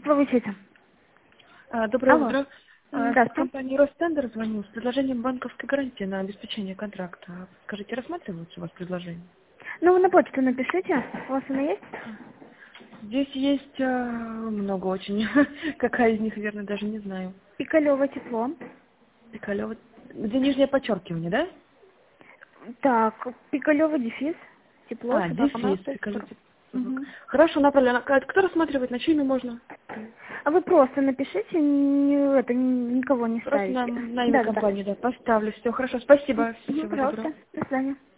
Тепловой-сеть. Доброе Алло. утро. С Здравствуйте. компании Ростендер звоню с предложением банковской гарантии на обеспечение контракта. Скажите, рассматриваются у вас предложения? Ну, вы на почту напишите. У вас она есть? Здесь есть много очень. Какая из них, верно, даже не знаю. Пикалево тепло. Пикалева. Где нижнее подчеркивание, да? Так, Пикалево дефис. Тепло, Дефис. собака. Угу. Хорошо, направлено. Кто рассматривает, на чьими можно? А вы просто напишите, никого не Просто ставите. на имя Да. компании, да. Поставлю. Все, хорошо. Спасибо. Всего доброго. Пожалуйста. До свидания.